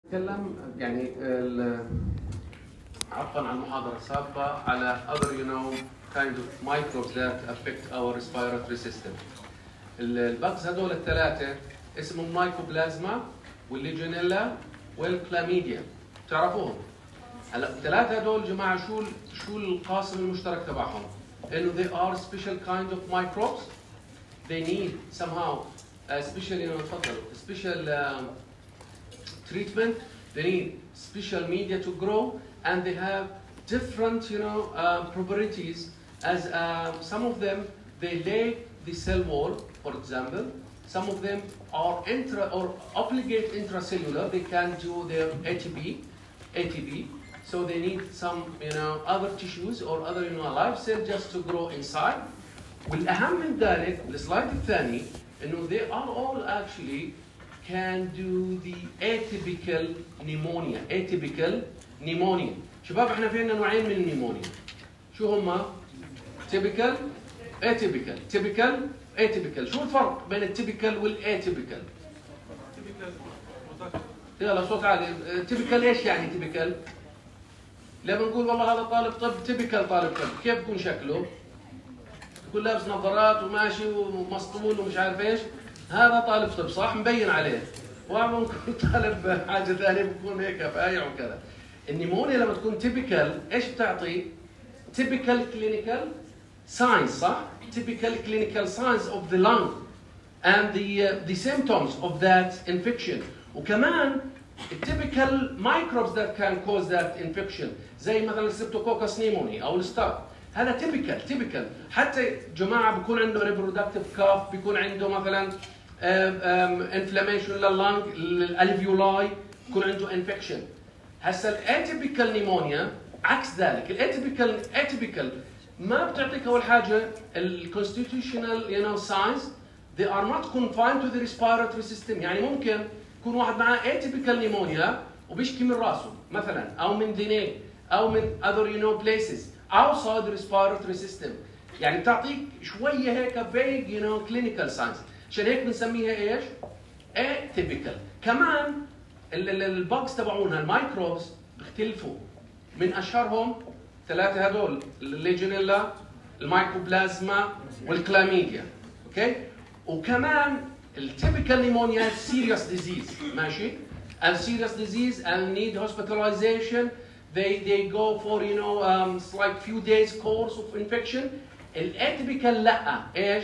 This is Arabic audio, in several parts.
تكلم يعني عفوا عن المحاضرة السابقة على other kind of microbes that affect our respiratory system. البكس هذول الثلاثة اسمهم مايكوبلازما والليجونيلا والكلاميديا، تعرفوهم؟ هلا الثلاثة هذول جماعة شو القاسم المشترك تبعهم؟ إنه they are special kind of microbes. They need somehow special special treatment. They need special media to grow, and they have different properties. As some of them they lay the cell wall, for example. Some of them are obligate intracellular. They can do their ATP. So they need some other tissues or other live cell just to grow inside. والأهم من ذلك السلايد الثاني إنه they are all actually can do the atypical pneumonia. Atypical pneumonia. شباب احنا فينا نوعين من النيمونيا. شو هما؟ typical atypical. typical atypical. شو الفرق بين التيبيكال والاتيبيكال؟ يلا صوت عالي. typical ايش يعني typical؟ لما نقول والله هذا طالب طب typical طالب طب، كيف بكون شكله؟ يكون لابس نظارات وماشي ومسطول ومش عارف ايش، هذا طالب طب صح؟ مبين عليه. وممكن طالب حاجه ثانيه بكون هيك بايع وكذا. النيمونيا لما تكون تيبيكال ايش بتعطي؟ تيبيكال كلينيكال ساينس صح؟ typical clinical signs of the lung and the symptoms of that infection. وكمان typical microbes that can cause that infection زي مثلا السبتوكوكس نيموني او الستاف. هذا typical. حتى جماعه بيكون عنده reproductive cough، بيكون عنده مثلا inflammation لللنج، الالفيولاي، بيكون عنده infection. هسه الاتيبيكال نيمونيا عكس ذلك. الاتيبيكال ما بتعطيك اول حاجه الكونستيتيوشنال signs. they are not confined to the respiratory system. يعني ممكن يكون واحد معاه atypical نيمونيا وبيشكي من راسه مثلا او من ذنيه او من other places outside the respiratory system. يعني بتعطيك شويه هيك vague clinical signs. عشان هيك بنسميها ايش؟ atypical. كمان الباكس تبعونها المايكروبس بيختلفوا. من اشهرهم ثلاثه هذول الليجونيلا، المايكوبلازما والكلاميديا. اوكي؟ وكمان التيبيكال نيمونيا سيريس ديزيز، ماشي؟ and serious disease and need hospitalization. They go for it's like few days course of infection. الاتيبيكال لا ايش؟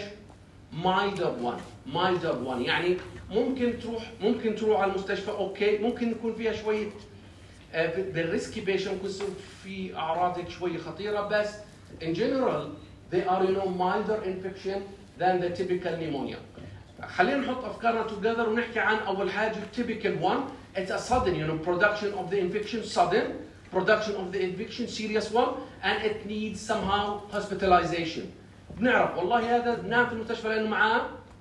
milder one يعني ممكن تروح على المستشفى اوكي، ممكن يكون فيها شويه بالريسكي بيشن ممكن يصير في اعراض شويه خطيره، بس in general they are milder infection than the typical pneumonia. خلينا نحط افكارنا together ونحكي عن اول حاجه typical one. It's a sudden production of the infection, sudden production of the infection, serious one, and it needs somehow hospitalization. بنعرف والله هذا نام في المستشفى لانه معاه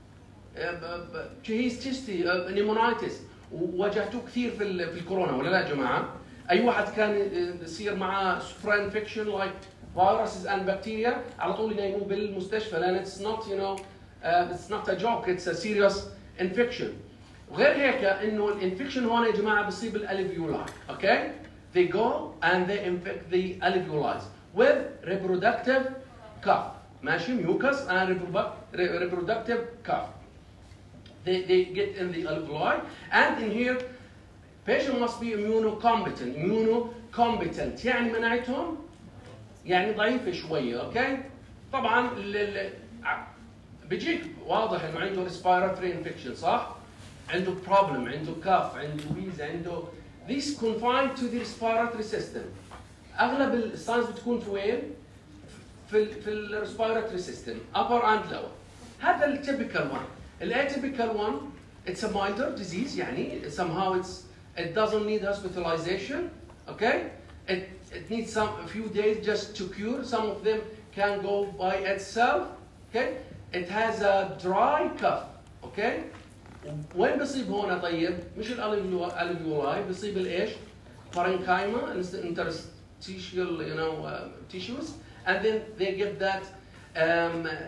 هيز تيستي نيمونايتس، وواجهتوه كثير في الكورونا ولا لا يا جماعه؟ اي واحد كان يصير معاه سوبر انفكشن لايك فيروسز اند بكتيريا على طول ينيموه بالمستشفى، لان اتس نوت it's not a joke, it's a serious infection. وغير هيك انه الانفكشن هون يا جماعه بيصيب الالفيولاي، اوكي؟ They go and they infect the alveoli with reproductive cough. ماشي؟ mucus and reproductive cough. They get in the alveoli, and in here patient must be immunocompetent. Immunocompetent يعني مناعتهم يعني ضعيفه شويه، اوكي؟ طبعا بيجيك واضح انه عنده respiratory infection صح؟ عنده problem، عنده cough، عنده wheeze، عنده this confined to the respiratory system. اغلب الساينز بتكون في وين؟ في الريسبيراتوري سيستم upper and lower. هذا التيبيكال one. الاتيبيكال one it's a milder disease يعني somehow it doesn't need hospitalization. Okay? It needs a few days just to cure. Some of them can go by itself. Okay? It has a dry cough. Okay? وين بصيب هون طيب؟ مش الالفيولاي، بصيب الايش؟ parenchyma, interstitial tissues, and then they give that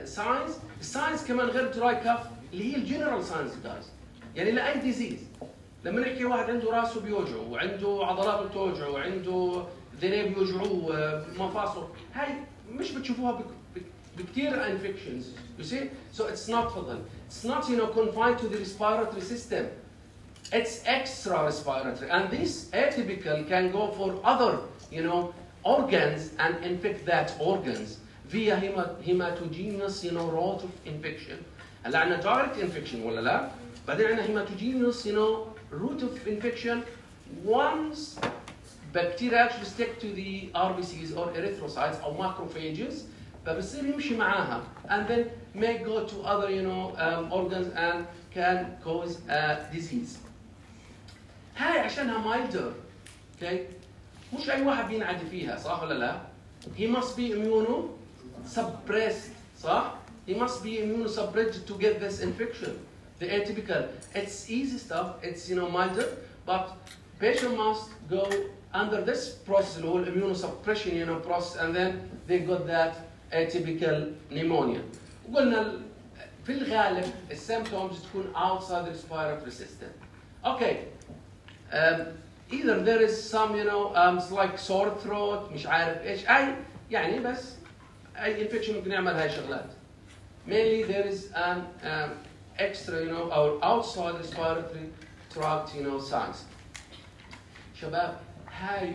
signs كمان غير dry cough اللي هي الجنرال signs guys. يعني لاي disease لما نحكي واحد عنده راسه بيوجعه وعنده عضلاته توجعه وعنده ذنيه بيوجعوه مفاصله، هاي مش بتشوفوها بكثير infections. You see? So it's not فضل. It's not confined to the respiratory system. It's extra respiratory, and this atypical can go for other organs and infect that organs via hematogenous route of infection. هلا عندنا direct infection ولا لا؟ بعدين عندنا hematogenous route of infection once bacteria actually stick to the RBCs or erythrocytes or macrophages, فبصير يمشي معاها and then may go to other organs and can cause disease. هاي عشانها milder. Okay? مش أي واحد بينعدي فيها، صح ولا لا؟ He must be immunosuppressed، صح؟ He must be immunosuppressed to get this infection. The atypical, it's easy stuff, it's milder, but patient must go under this process, the whole immunosuppression process, and then they got that atypical pneumonia. وقلنا في الغالب الsymptoms تكون outside the respiratory system. Okay. Either there is some it's like sore throat مش عارف ايش يعني بس اي infection ممكن يعمل هاي شغلات. Mainly there is an extra or outside respiratory tract signs. شباب هاي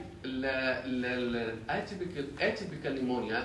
atypical pneumonia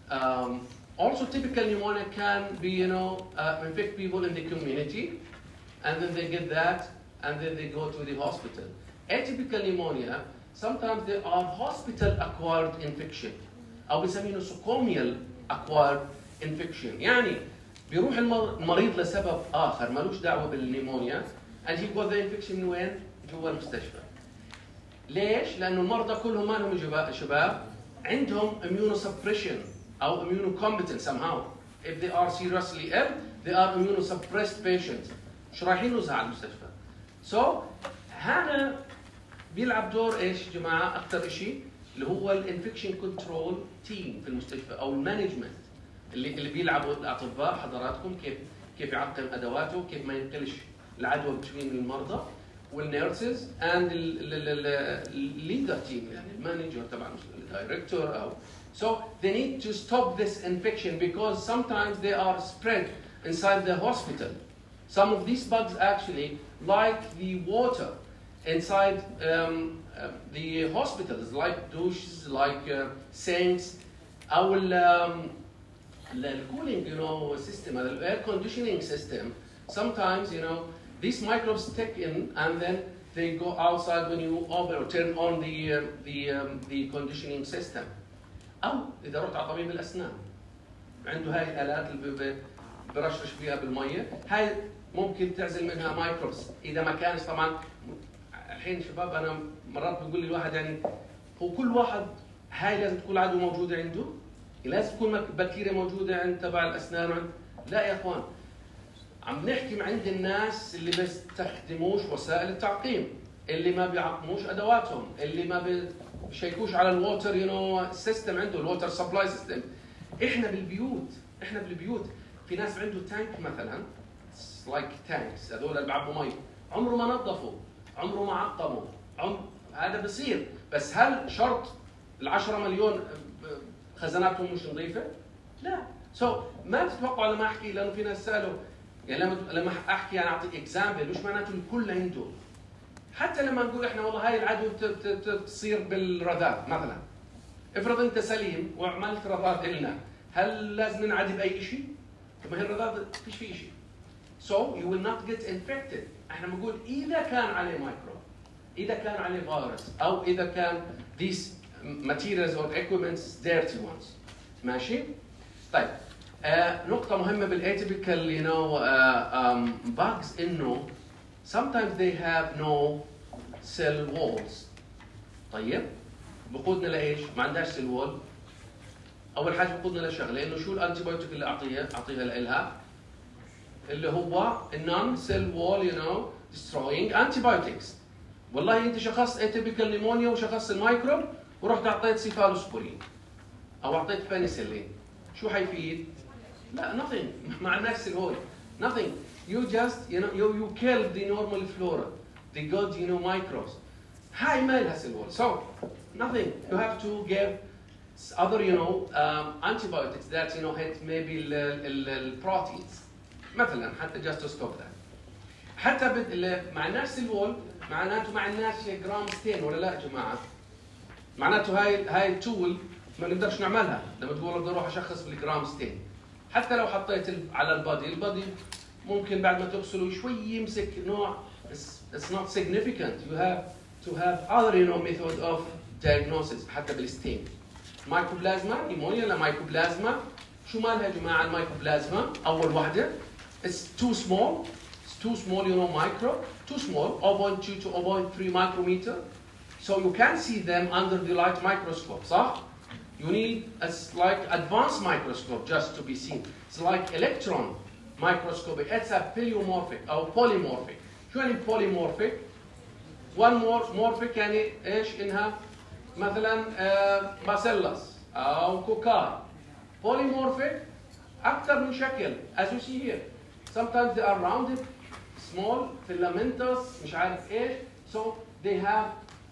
also typical pneumonia can be infect people in the community and then they get that and then they go to the hospital. Atypical pneumonia, sometimes they are hospital-acquired infection أو بنسميه nosocomial acquired infection. يعني بيروح المريض لسبب آخر مالوش دعوة بالنيمونيا and he got the infection من وين؟ جوا المستشفى. ليش؟ لأنه المرضى كلهم ما لهم شباب عندهم immunosuppression أو immunocompetent somehow. If they are seriously ill, they are immunosuppressed patients. مش رايحين نزع على المستشفى. So هذا بيلعب دور ايش يا جماعه؟ اكثر شيء اللي هو الانفكشن كنترول تيم في المستشفى او المانجمنت اللي بيلعبوا الاطباء حضراتكم كيف يعقم ادواته، كيف ما ينقلش العدوى بين المرضى والنيرسز اند الليدر تيم يعني المانجر تبع الدايركتور او so they need to stop this infection because sometimes they are spread inside the hospital. Some of these bugs actually like the water inside the hospitals, like douches, like sinks, our the cooling, system, the air conditioning system. Sometimes, these microbes stick in, and then they go outside when you open or turn on the conditioning system. أو إذا رحت على طبيب الأسنان عنده هاي الآلات اللي برشش فيها بالمية، هاي ممكن تعزل منها مايكروبس إذا ما كانش طبعا. الحين شباب أنا مرات بقول لي الواحد يعني هو كل واحد هاي لازم تكون عدوى موجودة عنده؟ لازم تكون بكتيريا موجودة عند تبع الأسنان؟ لا يا إخوان، عم نحكي عند الناس اللي بيستخدموش وسائل التعقيم، اللي ما بيعقموش أدواتهم، اللي ما بيشيكوش على الووتر سيستم عنده، الووتر سبلاي سيستم. إحنا بالبيوت في ناس عنده تانك مثلا لايك تانكس، هذول اللي بيعبوا مي عمره ما نظفوا، عمره ما عقموا، هذا بصير. بس هل شرط ال10 مليون خزاناتهم مش نظيفه؟ لا. ما تتوقعوا لما احكي، لانه في ناس سالوا يعني لما احكي انا اعطي اكزامبل مش معناته الكل عنده. حتى لما نقول احنا والله هاي العدوى تصير بالرذاذ مثلا، افرض انت سليم وعملت رذاذ النا، هل لازم ننعدي باي شيء؟ ما هي الرذاذ فيش فيه شيء. So you will not get infected. احنا بنقول اذا كان عليه مايكروب، اذا كان عليه فيروس، او اذا كان these materials or equipments dirty ones. ماشي؟ طيب نقطة مهمة بالatypical bugs انه sometimes they have no cell walls. طيب بقودنا لايش؟ ما عندهاش سيل وول. اول حاجة بقودنا لشغلة انه شو الانتيبيوتيك اللي اعطيها لها؟ اللي هو non cell wall destroying antibiotics. والله انت شخصت atypical pneumonia وشخصت الميكروب ورحت اعطيت سيفالوسبورين او اعطيت بنسلين، شو حيفيد؟ لا nothing. ما عندناش cell wall. nothing. You just you killed the normal flora. the good, microbes. هاي ما لها سيل وول. So nothing. You have to give other, antibiotics that hit maybe the proteins. مثلا حتى just to stop that. حتى مع الناس سيل وول معناته مع الناس جرام ستين ولا لا يا جماعه؟ معناته هاي التول ما نقدرش نعملها لما تقول بدي اروح اشخص بالجرام ستين. حتى لو حطيت على البادي ممكن بعد ما تغسله شوي يمسك نوع. It's not significant. You have to have other method of diagnosis حتى بالستين. مايكوبلازما نيمونيا لا مايكوبلازما. شو مالها يا جماعه المايكوبلازما؟ اول وحده it's too small. It's too small, micro, too small, 0.2 to 0.3 micrometer. So you can see them under the light microscope, صح? You need like advanced microscope just to be seen. It's like electron microscope. It's a pleomorphic or polymorphic. شو يعني polymorphic? One morphic يعني ايش انها مثلا bacillus او كوكار. Polymorphic اكثر من شكل as you see here. Sometimes they are rounded, small, filamentous, مش عارف ايش. So they have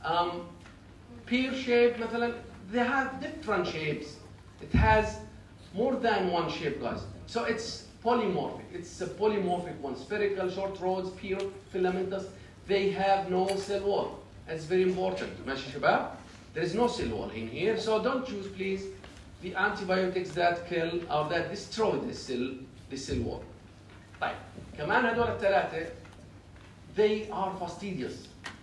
pear shape مثلا. They have different shapes. It has more than one shape, guys. So it's polymorphic. It's a polymorphic one. Spherical, short rods, pear, filamentous. They have no cell wall. That's very important. ماشي شباب? There is no cell wall in here. So don't use, please, the antibiotics that kill or that destroy the cell wall. طيب كمان هدول الثلاثة they are fastidious.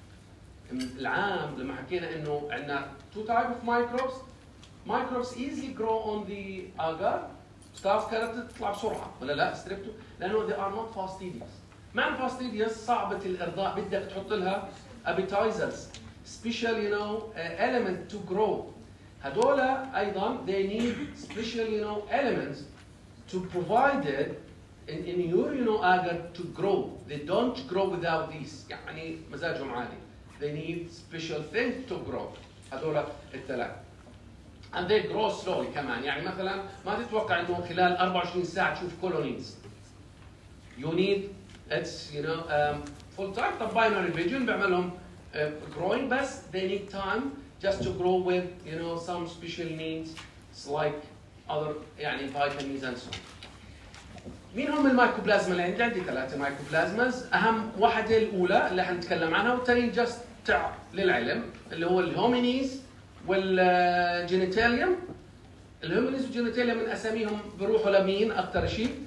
العام لما حكينا انه عندنا two type of microbes easily grow on the agar. ستاف كانت تطلع بسرعة ولا لا ستريبتو لأنه they are not fastidious. معنى fastidious صعبة الإرضاء بدك تحط لها appetizers special element to grow. هدول أيضا they need special elements to provide it in your agar to grow. They don't grow without these. يعني مزاجهم عالي. They need special things to grow. هذول الثلاث. And they grow slowly كمان. يعني مثلا ما تتوقع انه خلال 24 ساعة تشوف colonies. You need it's full time. طب binary vision بيعملهم growing بس they need time just to grow with some special needs. It's like other يعني vitamins and so on. مين هم المايكوبلازما اللي عندي 3 مايكوبلازماز. اهم واحده الاولى اللي حنتكلم عنها والثاني جاست للعلم اللي هو الهومينيز والجينيتاليوم. الهومينيز والجينيتاليوم من اساميهم بروحوا لمين اكثر شيء؟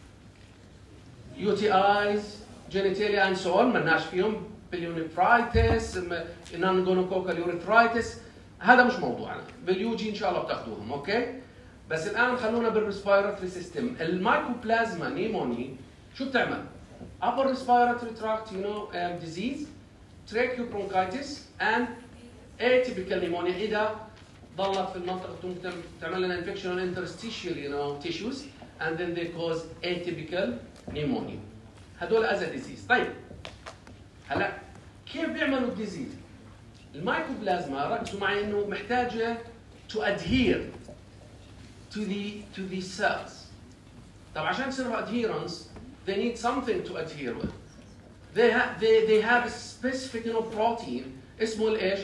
UTIs جينيتاليا اند سو اون مالناش فيهم. بليونيفرايتس نانجونوكوكال يوريثرايتس هذا مش موضوعنا. باليوجي ان شاء الله بتاخذوهم اوكي. بس الان خلونا بالريسبيراتوري سيستم. المايكوبلازما نيموني شو بتعمل؟ upper respiratory tract disease, tracheobronchitis and atypical pneumonia اذا ضلت في المنطقه ممكن تعمل لنا infection on interstitial tissues and then they cause atypical pneumonia. هدول as a disease. طيب هلا كيف بيعملوا الديزيز؟ المايكوبلازما ركزوا معي انه محتاجه to adhere to the cells. طب عشان يصيروا adherence they need something to adhere with. They have a specific protein اسمه الايش؟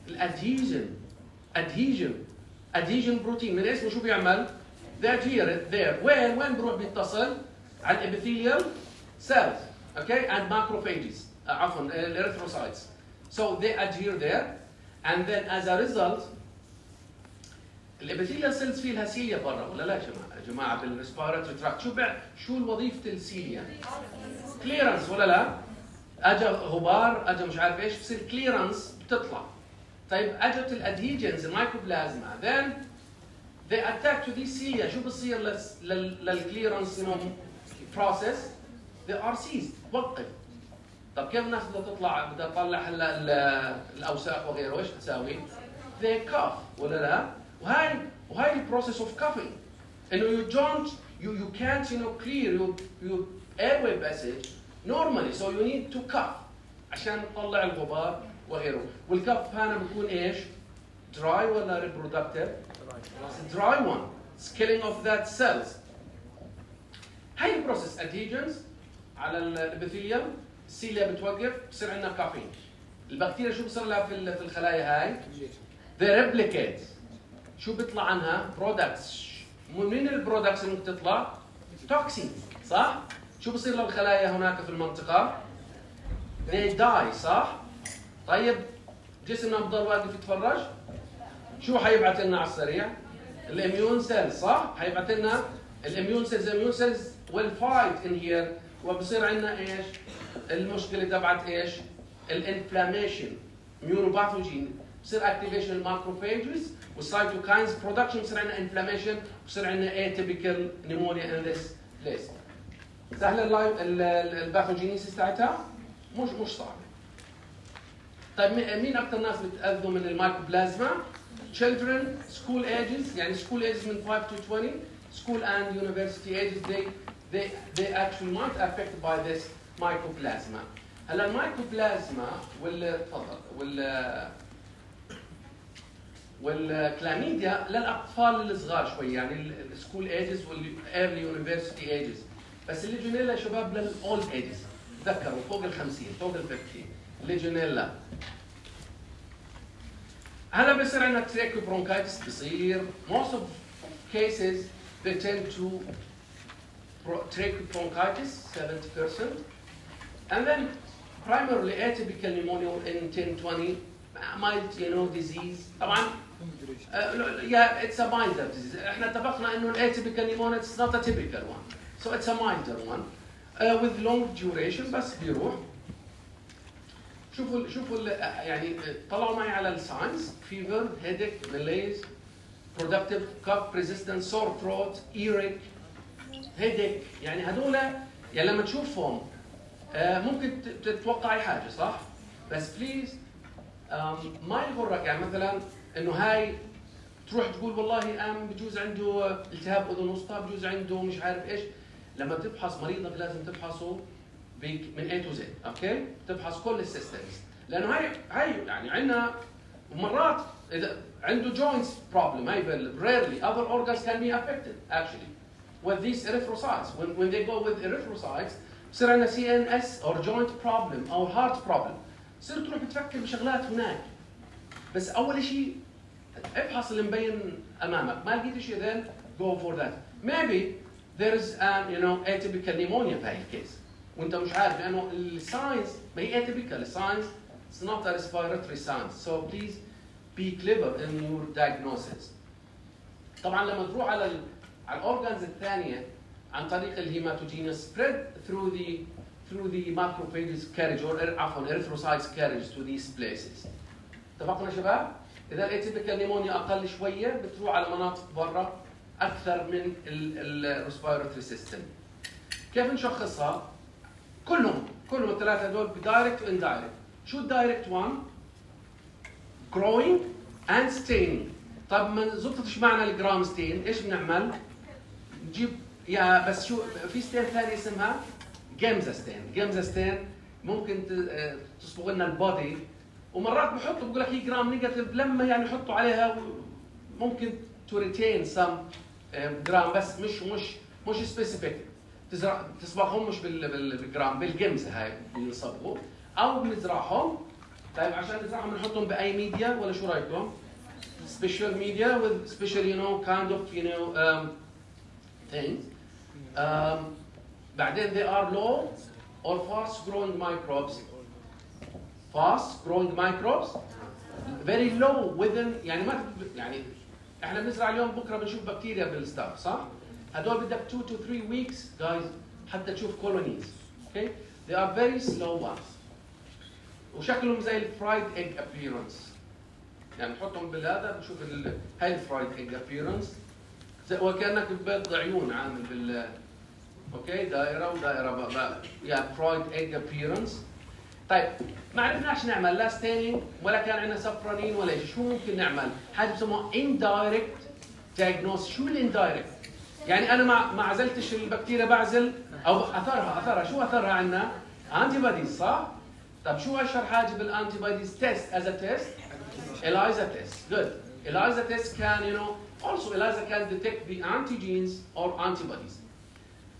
adhesion protein. من اسمه شو بيعمل؟ they adhere there. وين بروح بيتصل؟ على الابيثيليال cells okay and macrophages عفوا erythrocytes. So they adhere there and then as a result الابيثيليال سيلز في لها سيليا برا ولا لا يا جماعه بالريسبيراتوري تراكت. شو وظيفه السيليا؟ كليرنس ولا لا؟ اجى غبار اجى مش عارف ايش بصير كليرنس بتطلع. طيب اجت الادهيجنز المايكوبلازما then they attack to these cilia. شو بصير للكليرنس process؟ they are seized. وقف. طب كيف الناس بدها تطلع هلا الاوساخ وغيره ايش تساوي؟ they cough ولا لا؟ وهاي البروسيس اوف كافينج انه you can't clear your airway passage normally so you need to cough عشان تطلع الغبار وغيره. والكف هنا بيكون ايش؟ dry ولا reproductive؟ it's a dry one. It's killing of that cells. هاي البروسيس adhesions على الابيثيليوم السيليا بتوقف بصير عندنا كافين. البكتيريا شو بصير لها في الخلايا هاي؟ they replicate. شو بيطلع عنها؟ برودكتس. من البرودكتس اللي ممكن تطلع؟ توكسين، صح؟ شو بصير للخلايا هناك في المنطقة؟ they die، صح؟ طيب جسمنا بضل واقف يتفرج؟ شو حيبعث لنا على السريع؟ الاميون سيلز، صح؟ حيبعث لنا الاميون سيلز will fight in here وبصير عندنا ايش؟ المشكلة تبعت ايش؟ الانفلاميشن، ميونوباثوجين، بصير اكتيفيشن الماكروفاجز والسايتوكاينز برودكشن، بصير عندنا انفلاميشن، بصير عندنا اتيبيكال نيمونيا ان ذس بليس. سهله الباثوجينيسيس تاعتها؟ مش صعبه. طيب مين اكثر ناس بتاذوا من المايكوبلازما؟ children school ages، يعني school ages من 5 to 20 school and university ages they actually might affected by this mycoplasma. هلا المايكوبلازما والكلاميديا للاطفال الصغار شوي، يعني السكول ايجز والايرلي يونيفرسيتي ايجز، بس الليجونيلا شباب للاولد ايجز، تذكروا فوق ال 50 فوق ال 50 ليجونيلا. هلا بصير عندنا تريكو برونكايتس، بصير most of cases they tend to trachobronchitis 70%, and then primarily atypical pneumonia in 10-20, mild disease. طبعا yeah, it's a milder disease. احنا اتفقنا انه atypical pneumonia is not a typical one, so it's a milder one with long duration بس بيروح. شوفوا يعني طلعوا معي على الساينس: fever, headache, malaise, productive cough, persistent sore throat, earache, headache. يعني هذول يعني لما تشوفهم ممكن تتوقع اي حاجه، صح؟ بس بليز ما يغرك، يعني مثلا انه هاي تروح تقول والله بجوز عنده التهاب اذن وسطى، بجوز عنده مش عارف ايش. لما تفحص مريضك لازم تفحصه من A to Z، اوكي؟ تفحص كل السيستمز، لانه هاي يعني عندنا مرات اذا عنده joints problem هاي rarely other organs can be affected actually with these erythrocytes. When they go with erythrocytes بصير عندنا CNS or joint problem or heart problem. بصير تروح بتفكر بشغلات هناك، بس اول شيء ابحث اللي مبين امامك، ما لقيت شيء then go for that. Maybe there is atypical pneumonia في هاي الكيس وانت مش عارف، لانه الساينس ما هي atypical. الساينس it's not a respiratory science, so please be clever in your diagnosis. طبعا لما تروح على الاورجانز الثانيه عن طريق الهيماتوجينيا spread through the macrophages carriage or عفوا erythrocytes carriage to these places. اتفقنا شباب؟ اذا الاتيبيكال نيمونيا اقل شويه بتروح على مناطق برا اكثر من الريسبيراتوري سيستم. كيف نشخصها؟ كلهم الثلاثه هذول بدايركت واندايركت. شو الدايركت 1؟ growing and staining. طيب ما زبطتش معنا الجرام ستين، ايش بنعمل؟ نجيب بس شو في ستين ثانيه اسمها جيمزا ستين. جيمزا ستين ممكن تصبغ لنا البودي، ومرات بحطوا بقول لك هي جرام نيجاتيف، لما يعني يحطوا عليها ممكن تو ريتين سم جرام، بس مش سبيسيفيك. تصبغهم مش بالجرام، بالجيمزا هاي بنصبغوا او بنزرعهم. طيب عشان نزرعهم بنحطهم باي ميديا ولا شو رايكم؟ special media with special kind of things. بعدين they are low or fast growing microbes. Fast growing microbes very low within، يعني ما يعني احنا بنزرع اليوم بكره بنشوف بكتيريا بالستاف، صح؟ هدول بدك 2 to 3 weeks guys حتى تشوف colonies. Okay? They are very slow ones. وشكلهم زي الفرايد egg appearance. يعني نحطهم بالهذا بنشوف هاي الفرايد egg appearance وكانك ببيض عيون عامل اوكي دائره ودائره يعني فرايد egg appearance. طيب ما عرفناش نعمل لا ستينينج ولا كان عندنا سفرانين ولا شيء، شو ممكن نعمل؟ حاجه بسموها indirect diagnosis. شو الاندايركت؟ يعني انا ما عزلتش البكتيريا، بعزل او اثرها شو اثرها عندنا؟ انتي بوديز، صح؟ طب شو اشهر حاجه بالانتي بوديز تيست از ا تيست؟ ELISA test. Good. ELISA test can also ELISA can detect the antigens or antibodies.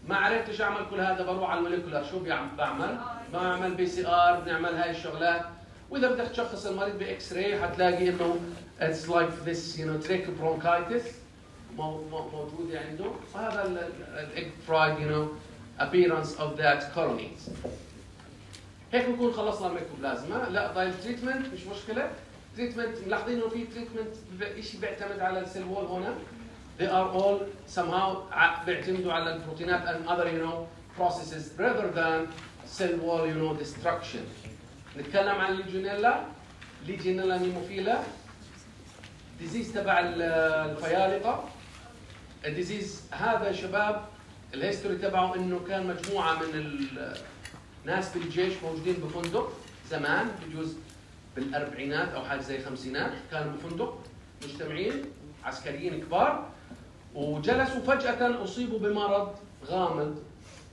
ما عرفتش اعمل كل هذا بروح على الموليكولر. شو بعمل بي سي ار، بنعمل هاي الشغلات. واذا بدك تشخص المريض باكس راي حتلاقي انه اتس لايك ذس تريك برونكايتس موجوده عنده. وهذا الايج فرايد appearance of that colonies. هيك بنكون خلصنا الميكوبلازما. لا ضايل تريتمنت مش مشكله. تريتمنت ملاحظين انه في تريتمنت شيء بيعتمد على السيل وول هنا. They are all somehow بيعتمدوا على البروتينات and other processes rather than cell wall destruction. نتكلم عن ليجينيلا نيموفيلا، ديزيز تبع الفيالقه. الديزيز هذا شباب الهيستوري تبعه انه كان مجموعه من الناس بالجيش موجودين بفندق زمان، بجوز بالاربعينات او حاجه زي الخمسينات، كانوا بفندق مجتمعين عسكريين كبار، وجلسوا فجأة اصيبوا بمرض غامض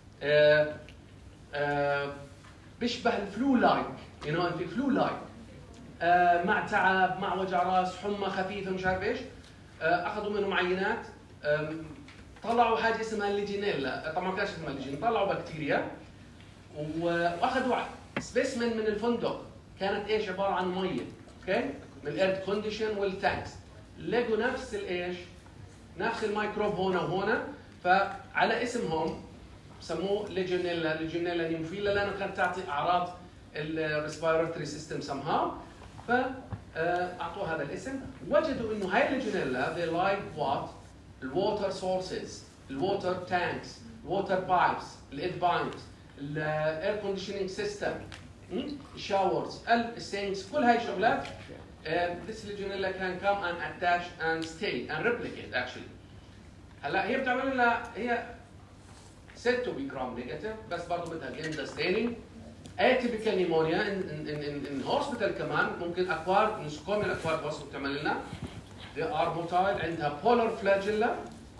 بيشبه الفلو لايك، في فلو لايك، مع تعب، مع وجع راس، حمى خفيفه، مش عارف ايش. اخذوا منهم عينات، طلعوا حاجه اسمها الليجينيلا. طبعا ما كانش اسمها الليجينيلا، طلعوا بكتيريا واخذوا سبيسمن من الفندق، كانت ايش؟ عباره عن ميه، اوكي، من الاير كونديشن والتانكس. لقوا نفس الميكروب هنا وهنا، فعلى اسمهم سموه ليجيونيلا نيموفيلا، لانه كانت تعطي اعراض الريسبيراتوري سيستم somehow، فاعطوه هذا الاسم. وجدوا انه هاي الليجيونيلا they like what؟ الووتر سورسز، الووتر تانكس، الووتر بايبس، الايد بايبس، الاير كونديشنينج سيستم، الشاورز، السينكس، كل هاي الشغلات. This Legionella can come and attach and stay and replicate actually. هلا هي بتعمل لنا، هي said to be gram negative، بس برضه بدها جيندا staining. atypical pneumonia in hospital كمان ممكن اكوار نسكوميال اكوار hospital بتعمل لنا. They are motile، عندها polar flagella،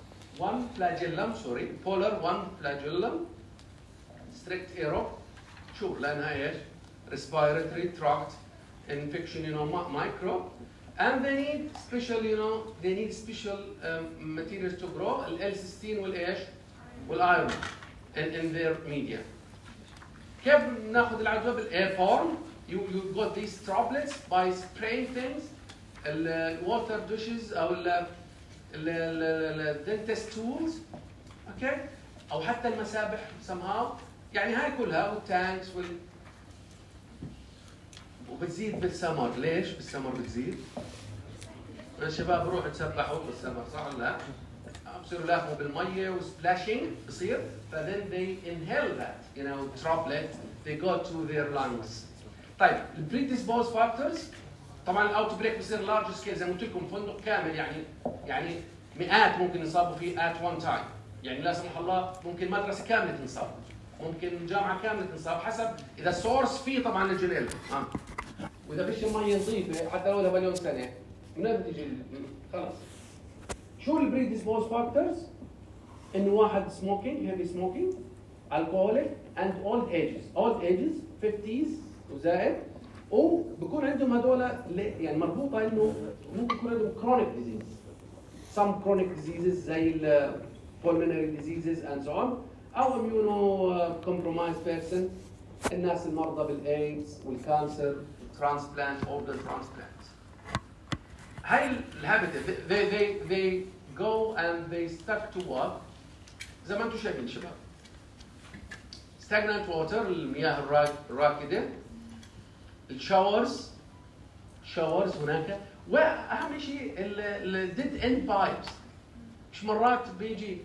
one flagellum strict arrow. شوف لانها ايش؟ respiratory tract infection microbe, and they need special materials to grow L-cysteine والايش؟ والايرون in their media. كيف ناخذ العدوى؟ بالايربورن. You got these droplets by spraying things، الووتر ديشز او الدنتست تولز، اوكي، او حتى المسابح somehow، يعني هاي كلها، والتانكس وبتزيد بالسمر. ليش بالسمر بتزيد؟ الشباب بروحوا يتسبحوا بالسمر، صح ولا لا؟ بصيروا يلاحموا بالميه وسبلاشينج بصير، فthen they inhale that droplet they go to their lungs. طيب البريديسبوز فاكتورز، طبعا الاوت بريك بصير لارج سكيل، زي ما قلت لكم فندق كامل، يعني مئات ممكن ينصابوا فيه at one time، يعني لا سمح الله ممكن مدرسه كامله تنصاب، ممكن جامعه كامله تنصاب، حسب اذا السورس فيه طبعا الجنيل، واذا فيش ميه نظيفه حتى لو مليون سنه منين بتيجي خلص. شو البريديسبوز فاكتورز؟ انه واحد سموكينج، هيفي سموكينج، الكحوليك، اند اولد ايجز 50s وزائد، وبكون عندهم هذول يعني مربوطه انه ممكن يكون عندهم كرونيك ديزيز، some chronic diseases زي ال pulmonary diseases and so on، او immunocompromised person، الناس المرضى بالايدز والكانسر، ترانسبلانت، organ transplant. هاي الهابت they go and they stuck to what؟ زي ما انتم شايفين شباب، stagnant water، المياه الراكده، الشاورز هناك، واهم شيء الديد اند بايبس. مش مرات بيجي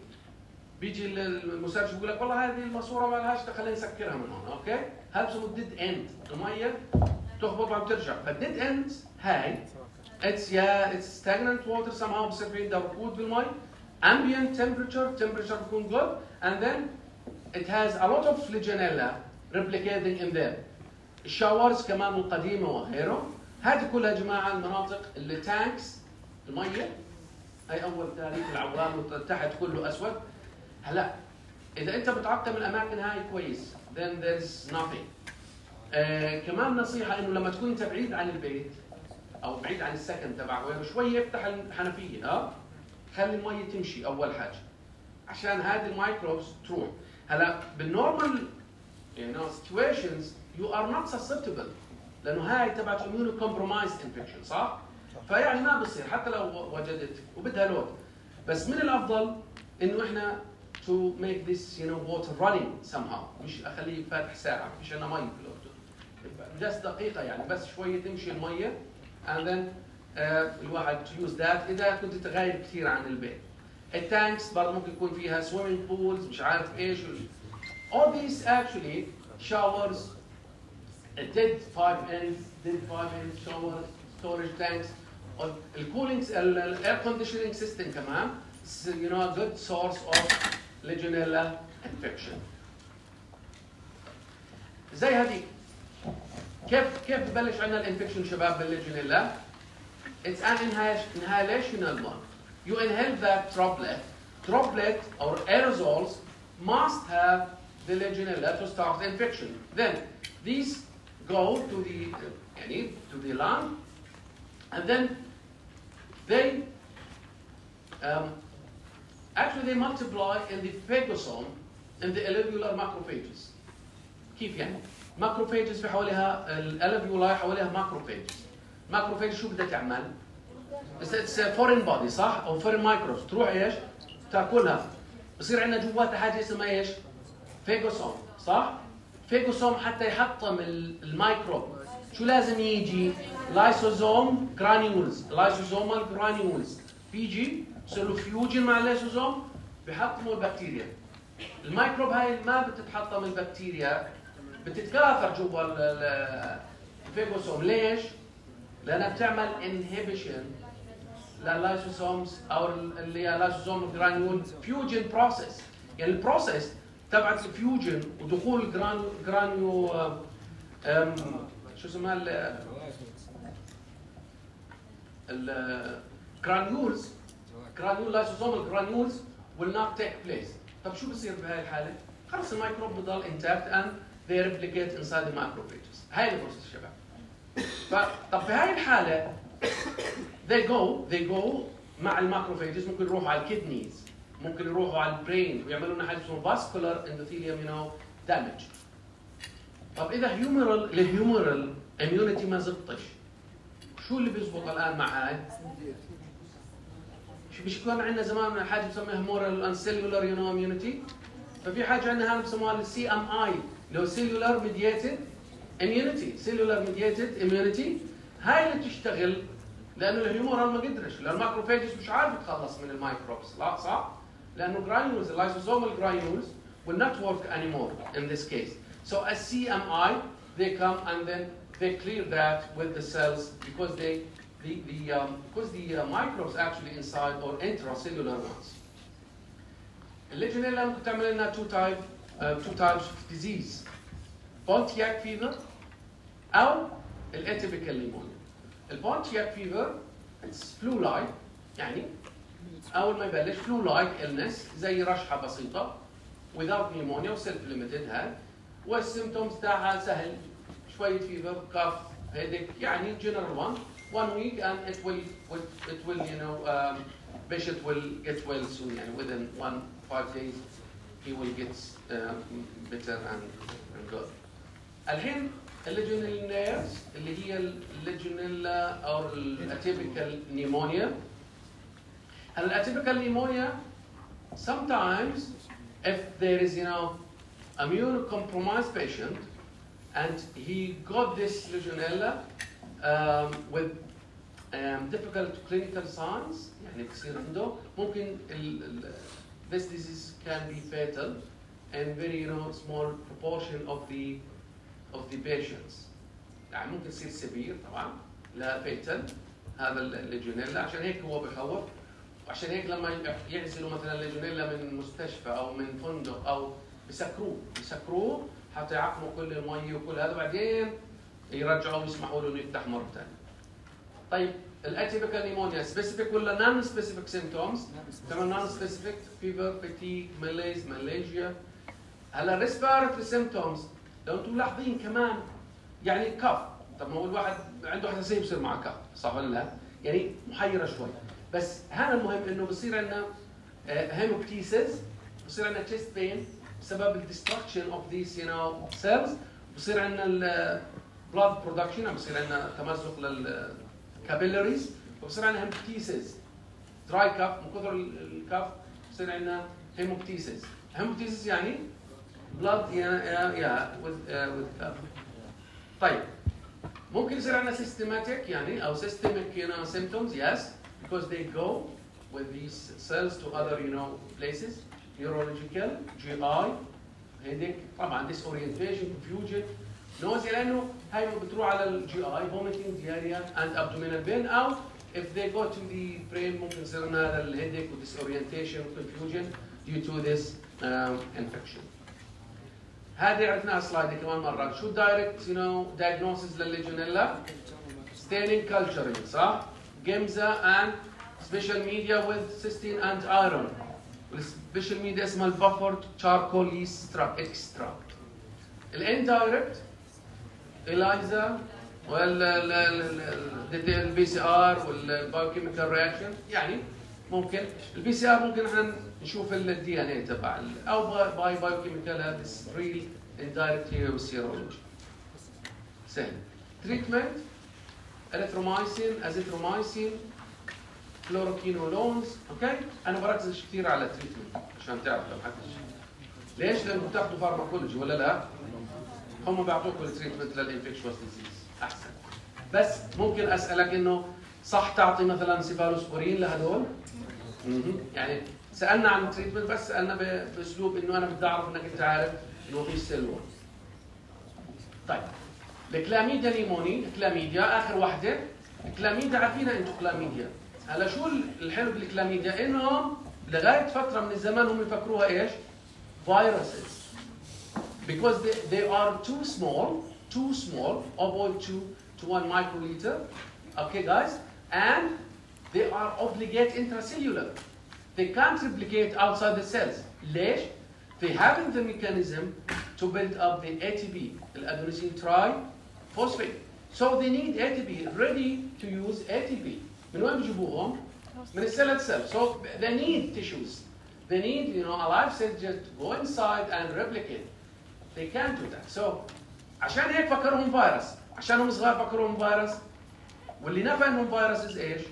المستشفى بيقول لك والله هذه الماسوره ما لهاش، خلينا نسكرها من هون، اوكي؟ هذا بسموه الديد اند، الميه تخبط وعم ترجع. فالديد اند هاي it's stagnant water somehow، بصير في عندها ركود بالمي، ambient temperature بيكون good، and then it has a lot of Legionella replicating in there. الشاورز كمان القديمه وغيره. هذه كلها يا جماعه المناطق اللي تانكس، الميه هي اول تاريخ العوام، وتحت كله اسود. هلا اذا انت بتعقم الاماكن هاي كويس then there's nothing. كمان نصيحه انه لما تكون انت بعيد عن البيت او بعيد عن السكن تبعك شويه افتح الحنفيه، خلي الميه تمشي اول حاجه، عشان هذه الميكروبس تروح. هلا بالنورمال situations you are not susceptible لانه هاي تبعت immunocompromised infection صح؟ فيعني ما بصير حتى لو وجدت وبدها لود. بس من الافضل انه احنا to make this water running somehow، مش اخليه فاتح ساعه، مش عندنا مي في الاردن. بس دقيقه يعني بس شويه تمشي الميه and then الواحد to use that اذا كنت تغير كثير عن البيت. التانكس برضه ممكن يكون فيها swimming pools مش عارف ايش. all these actually showers did 5N showers storage tanks. الكولينج الاير كونديشنينج سيستم كمان a good source of legionella infection. زي هذيك كيف ببلش عندنا الانفكشن شباب بالليجونيلا؟ It's an inhalational one. You inhale that droplet or aerosols must have the legionella to start the infection. Then these go to the lung, and then they actually they multiply in the phagosome in the alveolar macrophages. كيف يعني؟ macrophages في حواليها الالفيولاي حواليها macrophages. macrophages شو بدها تعمل؟ It's a foreign body صح؟ او foreign microbes تروح ايش؟ تاكلها. بصير عندنا جواتها حاجه اسمها ايش؟ فيجوسوم صح؟ فيجوسوم حتى يحطم الميكروب شو لازم يجي؟ لايسوزوم جرانيولز، لايسوزومال جرانيولز بيجي بصير له فيوجن مع اللايسوزوم بحطموا البكتيريا. الميكروب هاي ما بتتحطم البكتيريا، بتتكاثر جوا الفيجوسوم. ليش؟ لانها بتعمل انهبيشن لللايسوسومز او اللي هي لايسوزوم جرانيول فيوجن بروسيس. يعني البروسيس تبعت الفيوجن ودخول جرانيو شو اسمها الجرانيولز لايسوزومال جرانيولز will not take place. طب شو بصير بهاي الحاله؟ خلص الميكروب بضل intact and they replicate inside the macrophages. هاي البروسيس شباب. طب في هاي الحاله they go مع الماكروفيجز ممكن يروحوا على الكدنيز، ممكن يروحوا على البرين ويعملوا لنا حاجه اسمها vascular endothelium damage. طب اذا الهيومرال immunity ما زبطش، شو اللي بيزبط الان مع هاي؟ مش كان عندنا زمان حاجه بسميها هيومرال and cellular immunity؟ ففي حاجه عندنا هون بسموها السي ام اي اللي هو cellular mediated immunity. هاي اللي تشتغل لانه الهيومرال ما قدرش، لان الماكروفاجز مش عارف يتخلص من الميكروبس، لا صح؟ لانه granules lysosomal granules will not work anymore in this case. So as CMI they come and then they clear that with the cells because the microbes actually inside or intracellular ones. الليجونيلا ممكن تعمل لنا two types of disease. Pontiac fever أو الاتيبيكال نيمونيا. البونتياك فيفر it's flu-like يعني أول ما يبلش flu-like illness زي رشحة بسيطة without pneumonia و self-limited هاد، والسيمتومز تاعها سهل شوية فيفر كاف هيدك يعني general one week and it will patient will get well soon يعني within 5 days he will get better and good. الحين الليجونيلاز اللي هي الليجونيلا او الاتيبيكال نيمونيا. الاتيبيكال نيمونيا sometimes if there is immunocompromised patient and he got this legionella with difficult clinical signs يعني بتصير عنده ممكن this disease can be fatal and very small proportion of the patients. يعني ممكن يصير سيفير طبعا لا فيتل هذا الليجونيلا، عشان هيك هو بخوف، وعشان هيك لما يعزلوا مثلا الليجونيلا من مستشفى او من فندق او بسكروه حتى يعقموا كل المي وكل هذا، بعدين يرجعوه ويسمحوا له انه يفتح مره ثانيه. طيب الاتيبيكال نيمونيا سبيسيفيك ولا نون سبيسيفيك سيمتومز؟ طبعا نون سبيسيفيك فيفر فيتيج ماليز ماليجيا. هلا الريسبيراتوري سيمتومز لو انتم ملاحظين كمان يعني كف، طب ما هو الواحد عنده حساسيه بصير معه كف صح ولا لا؟ يعني محيره شوي، بس هذا المهم انه بصير عندنا هيموبتيسيس بصير عندنا chest pain بسبب ال destruction of these cells. بصير عندنا ال blood production، بصير عندنا تمزق لل capillaries، وبصير عندنا hemoptysis dry cough من كثر الكف بصير عندنا hemoptysis. hemoptysis يعني blood with cough. طيب ممكن يصير عندنا systematic يعني أو systemic symptoms. Yes, because they go with these cells to other places. Neurological, GI, headache، طبعا disorientation, confusion، nausea، لأنه هاي بتروح على ال GI vomiting, diarrhea and abdominal pain. أو if they go to the brain ممكن يصير لنا هذا ال headache و disorientation و confusion due to this infection. هذه عرفناها سلايد كمان مرة. شو direct diagnosis للليجونيلا؟ staining culturing صح؟ جمزة and special media with cysteine and iron. والسبيشال ميديا اسمها البافورد charcoal yeast extract. الاندايركت إلايزا والبي سي ار والبايوكيميكال رياكشن. يعني ممكن البي سي ار ممكن احنا نشوف الدي ان اي تبع او باي بايوكيميكال. هذا ريل اندايركت هي والسيرولوجي. سهل. تريتمنت اريثرومايسين، ازيثرومايسين، فلوروكينولونز. اوكي، انا بركز كثير على التريتمنت عشان تعرف لو حدش. ليش؟ لانه بتاخذوا فارماكولوجي ولا لا؟ هم بيعطوكم التريتمنت للانفكشوس ديزيز احسن. بس ممكن اسالك انه صح تعطي مثلا سيفالوسبورين لهدول؟ يعني سالنا عن التريتمنت بس سالنا باسلوب انه انا بدي اعرف انك انت عارف انه في سيلول. طيب الكلاميديا نيموني، كلاميديا اخر وحده. الكلاميديا عارفينها انتم كلاميديا. هلا شو الحلو بالكلاميديا؟ انهم لغايه فتره من الزمان هم يفكروها ايش؟ فيروسز. Because they are too small, 0.2 to 1 microliter. Okay, guys, and they are obligate intracellular. They can't replicate outside the cells. ليش؟ They have the mechanism to build up the ATP, adenosine triphosphate. So they need ATP, ready to use ATP. من وين بيجيبوهم؟ من السيل itself. So they need tissues. They need, a live cell just to go inside and replicate. They can't do that. So عشان هيك فكرهم فيروس، عشان هم صغار فكرهم فيروس. واللي نفى انهم فيروسز ايش؟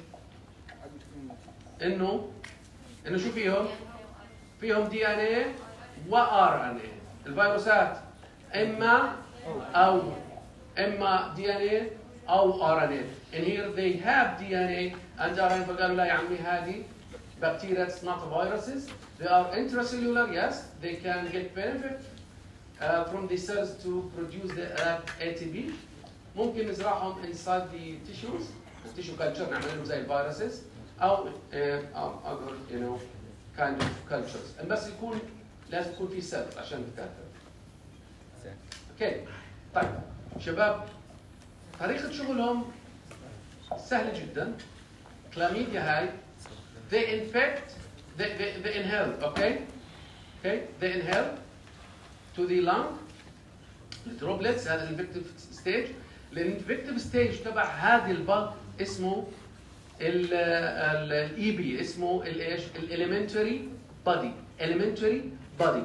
انه شو فيهم؟ فيهم دي ان اي وار ان اي. الفيروسات اما دي ان اي او ار ان اي. And here they have DNA and RNA. فقالوا لا يا عمي هذه bacteria, it's not viruses. They are intracellular. Yes, they can get benefit from the cells to produce the ATP. ممكن نزرعهم inside the tissues, tissue culture نعملهم زي الفيروسز أو other kind of cultures. بس لازم يكون في cells عشان تتأثر. اوكي. طيب شباب طريقة شغلهم سهلة جدا. كلاميديا هاي they inhale. Okay, they inhale to the lung droplets. هذا الانفكتيف ستيج. الانفكتيف ستيج تبع هذه البق اسمه الاي بي، اسمه الايش؟ الاليمنتري بادي. الاليمنتري بادي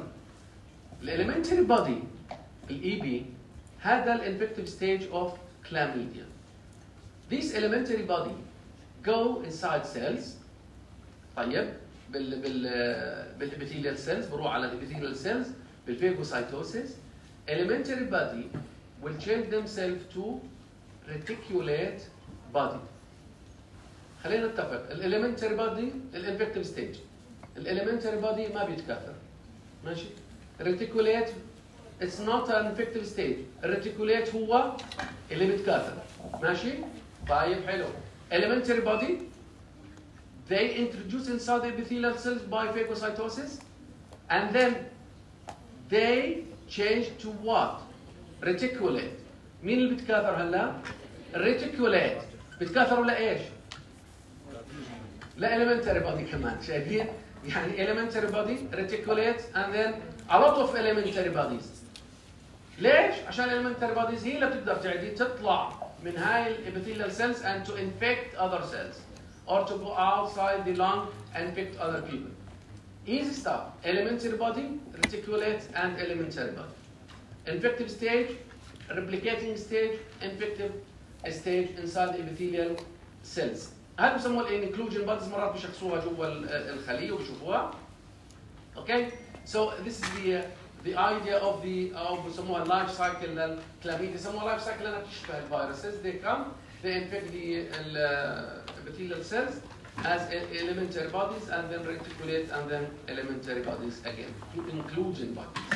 الاي بي هذا الانفكتيف ستيج اوف chlamydia. These elementary body go inside cells. طيب بالابيثيليال سيلز بروح على الابيثيليال سيلز بالفيجوسايتوسيس. Elementary body will change themselves to reticulate body. خلينا نتفق. الاليمنتري بادي الانفكتيف ستيج. الاليمنتري بادي ما بيتكاثر. ماشي؟ reticulate it's not an infective stage. الريتيكوليت هو اللي بيتكاثر. ماشي؟ طيب حلو. Elementary body they introduce inside the epithelial cells by phagocytosis and then they change to what? Reticulate. مين اللي بيتكاثر هلا؟ الريتيكوليت. بيتكاثروا لايش؟ لا elementary body كمان. شايفين؟ يعني elementary body reticulate and then a lot of elementary bodies. ليش؟ عشان elementary bodies هي اللي بتقدر تعدي تطلع من هاي الابيثيليال cells and to infect other cells or to go outside the lung and infect other people. Easy stuff. Elementary body, reticulate, and elementary body. Infective stage, replicating stage, infective stage inside the epithelial cells. هذا بسموه الانكلوجن بوديز، مرات بيشخصوها جوا الخليه وبيشوفوها. Okay, so this is the idea of the بسموها life cycle للكلاميديا، يسموها life cycle لأنها تشبه الفيروسز. They come, they infect the epithelial cells as elementary bodies and then reticulate and then elementary bodies again, inclusion bodies.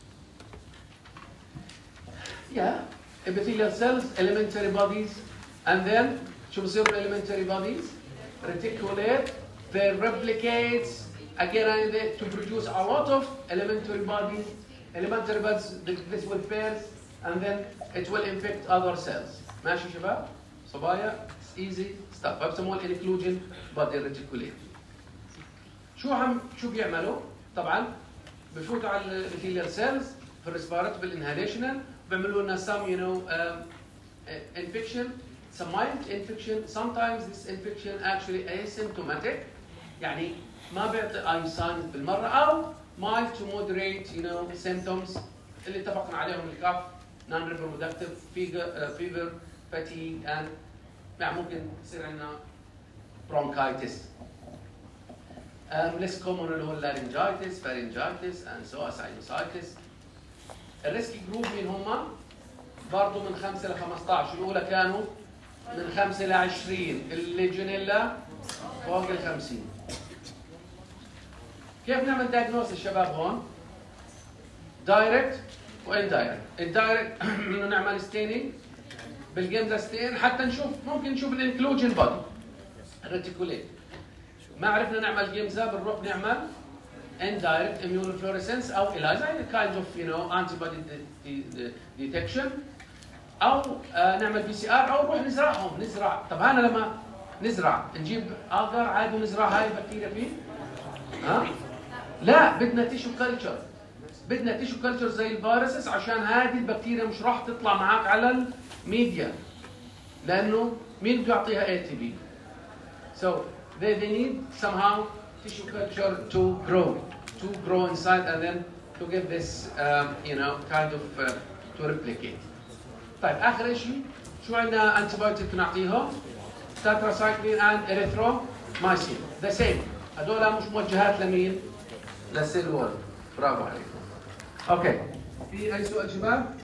Yeah, epithelial cells, elementary bodies, and then شو بصير elementary bodies? Reticulate, they replicate again to produce a lot of elementary bodies. Elementary bodies, this will pair and then it will infect other cells. ماشي شباب؟ صبايا it's easy stuff. فبسموه inclusion body reticulate. شو بيعملوا؟ طبعا بفوتوا على الابيثيليال cells في الريسبيرات بالانهاليشنال، بيعملوا لنا some infection. It's a mild infection. Sometimes this infection actually asymptomatic. يعني ما بيعطي اي ساينز بالمره، او mild to moderate symptoms اللي اتفقنا عليهم الكاف non reproductive fever fatigue and يعني ممكن يصير عندنا bronchitis. less common اللي هو laryngitis, pharyngitis and so sinusitis. الريسك جروب مين هم؟ برضه من 5 ل 15. الاولى كانوا من 5 ل 20. الليجونيلا فوق ال 50. كيف نعمل دايجنوز الشباب هون؟ دايركت واندايركت. الدايركت انه نعمل ستينينج بالجيمزا ستين حتى نشوف، ممكن نشوف الانكلوجن بودي ريتيكوليت. ما عرفنا نعمل جيمزا بنروح نعمل indirect immunofluorescence او ELISA kind of antibody detection، او نعمل PCR او نروح نزرعهم. طب انا لما نزرع نجيب اجر عادي ونزرع هاي البكتيريا فيه؟ ها؟ لا، بدنا تيشو كلتشر. بدنا تيشو كلتشر زي الفيروسز عشان هذه البكتيريا مش راح تطلع معك على الميديا، لانه مين بده يعطيها ATP. So they need somehow tissue culture to grow inside and then to get this kind of to replicate. طيب اخر شيء شو عندنا انتيبيوتيك نعطيهم؟ تاتراسايكلين اند اريثرومايسين. ذا سيم، هذول مش موجهات لمين؟ للسيل وول. برافو عليكم. اوكي، في اي سؤال شباب؟